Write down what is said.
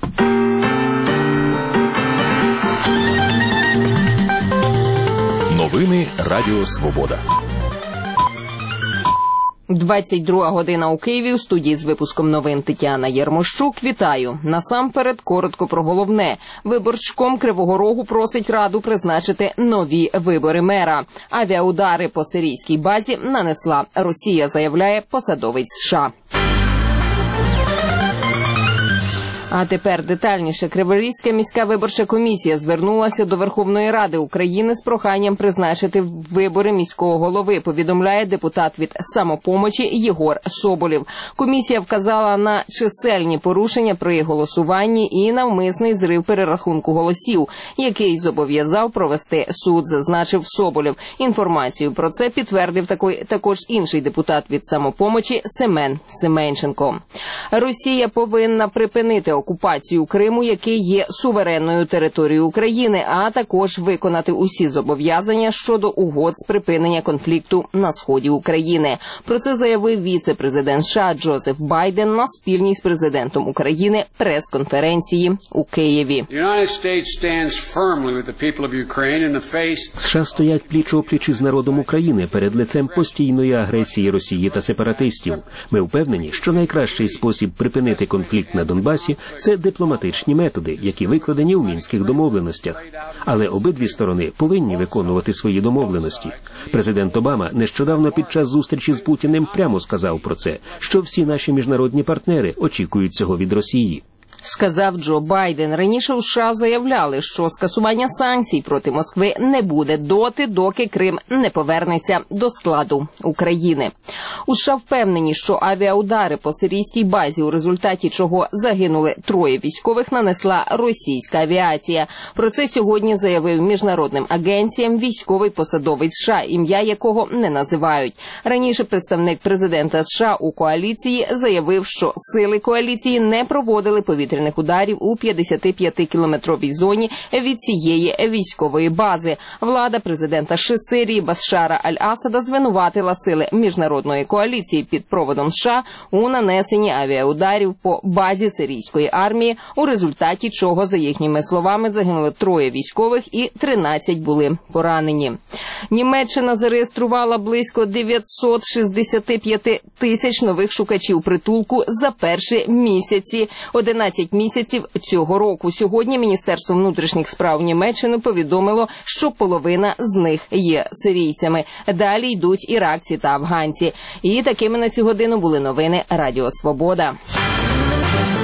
Новини Радіо Свобода. 22 година у Києві. У студії з випуском новин Тетяна Єрмощук. Вітаю. Насамперед, коротко про головне. Виборчком Кривого Рогу просить Раду призначити нові вибори мера. Авіаудари по сирійській базі нанесла Росія, заявляє посадовець США. А тепер детальніше. Криворізька міська виборча комісія звернулася до Верховної Ради України з проханням призначити вибори міського голови, повідомляє депутат від «Самопомочі» Єгор Соболєв. Комісія вказала на чисельні порушення при голосуванні і навмисний зрив перерахунку голосів, який зобов'язав провести суд, зазначив Соболєв. Інформацію про це підтвердив також інший депутат від «Самопомочі» Семен Семенченко. Росія повинна припинити окупацію Криму, який є суверенною територією України, а також виконати усі зобов'язання щодо угод з припинення конфлікту на сході України. Про це заявив віце-президент США Джозеф Байден на спільній з президентом України прес-конференції у Києві. США стоять пліч-опліч із народом України перед лицем постійної агресії Росії та сепаратистів. Ми впевнені, що найкращий спосіб припинити конфлікт на Донбасі – це дипломатичні методи, які викладені у Мінських домовленостях. Але обидві сторони повинні виконувати свої домовленості. Президент Обама нещодавно під час зустрічі з Путіним прямо сказав про це, що всі наші міжнародні партнери очікують цього від Росії. Сказав Джо Байден. Раніше у США заявляли, що скасування санкцій проти Москви не буде доки Крим не повернеться до складу України. У США впевнені, що авіаудари по сирійській базі, у результаті чого загинули 3 військових, нанесла російська авіація. Про це сьогодні заявив міжнародним агенціям військовий посадовець США, ім'я якого не називають. Раніше представник президента США у коаліції заявив, що сили коаліції не проводили повітряних ударів у 55-кілометровій зоні від цієї військової бази. Влада президента Сирії Башара Аль-Асада звинуватила сили міжнародної коаліції під проводом США у нанесенні авіаударів по базі сирійської армії, у результаті чого, за їхніми словами, загинули 3 військових і 13 були поранені. Німеччина зареєструвала близько 965 тисяч нових шукачів притулку за перші 11 місяців цього року. Сьогодні Міністерство внутрішніх справ Німеччини повідомило, що половина з них є сирійцями. Далі йдуть іракці та афганці. І такими на цю годину були новини Радіо Свобода.